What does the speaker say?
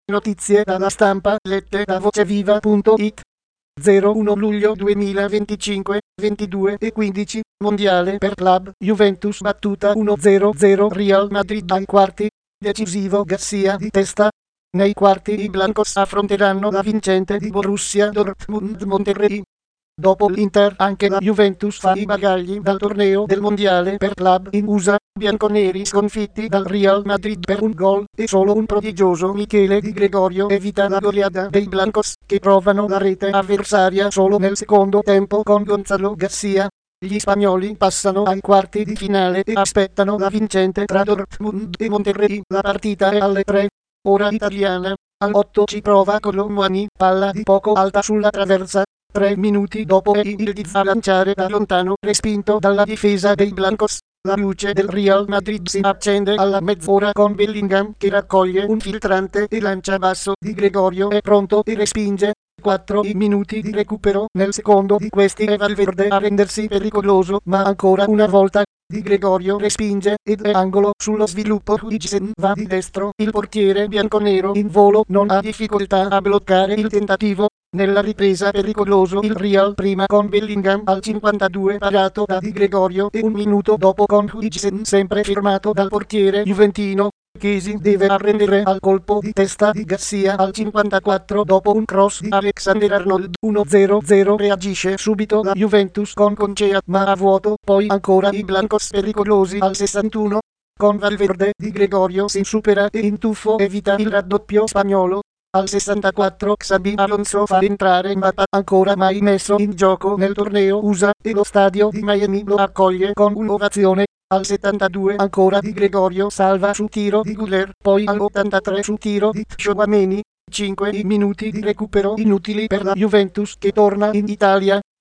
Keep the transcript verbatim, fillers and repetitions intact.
Notizie dalla stampa lette da voceviva punto it. zero uno luglio duemilaventicinque, ventidue e quindici, mondiale per club, Juventus battuta uno zero zero Real Madrid ai quarti, decisivo Garcia di testa. Nei quarti i Blancos affronteranno la vincente di Borussia Dortmund Monterrey. Dopo l'Inter anche la Juventus fa i bagagli dal torneo del mondiale per club in U S A, bianconeri sconfitti dal Real Madrid per un gol e solo un prodigioso Michele Di Gregorio evita la goleada dei Blancos, che provano la rete avversaria solo nel secondo tempo con Gonzalo Garcia. Gli spagnoli passano ai quarti di finale e aspettano la vincente tra Dortmund e Monterrey. La partita è alle tre, ora italiana. Al otto ci prova Colomboani, palla di poco alta sulla traversa. Tre minuti dopo è il di a lanciare da lontano, respinto dalla difesa dei Blancos. La luce del Real Madrid si accende alla mezz'ora con Bellingham che raccoglie un filtrante e lancia basso. Di Gregorio è pronto e respinge. Quattro minuti di recupero, nel secondo di questi è Valverde a rendersi pericoloso, ma ancora una volta Di Gregorio respinge ed è angolo. Sullo sviluppo Huijsen va di destro, il portiere bianconero in volo non ha difficoltà a bloccare il tentativo. Nella ripresa pericoloso il Real prima con Bellingham al cinquantadue parato da Di Gregorio e un minuto dopo con Huijsen sempre firmato dal portiere juventino. Chiesi deve arrendere al colpo di testa di Garcia al cinquantaquattro dopo un cross di Alexander-Arnold. uno zero zero reagisce subito la Juventus con Concea ma a vuoto, poi ancora i Blancos pericolosi al sessantuno. Con Valverde Di Gregorio si supera e in tuffo evita il raddoppio spagnolo. Al sessantaquattro Xabi Alonso fa entrare Mbappé, ancora mai messo in gioco nel torneo U S A, e lo stadio di Miami lo accoglie con un'ovazione. Al settantadue ancora Di Gregorio salva su tiro di Güler, poi all'ottantatré su tiro di Tchouaméni. cinque minuti di recupero inutili per la Juventus che torna in Italia.